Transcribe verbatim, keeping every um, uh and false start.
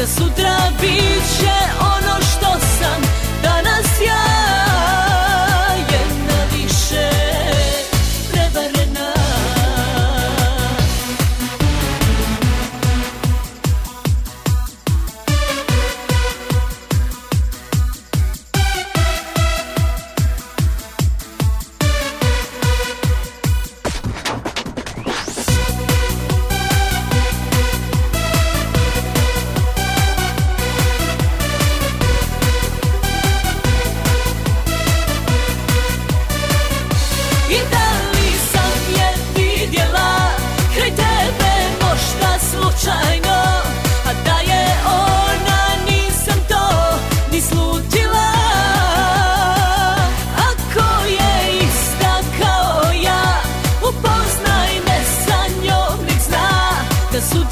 sutra bit će ono što sam danas ja. Jedna više prevarena. I da li sam je vidjela kraj tebe možda slučajno, a da je ona nisam to ni slutila. Ako je ista kao ja, upoznaj me sa njom, nek zna da su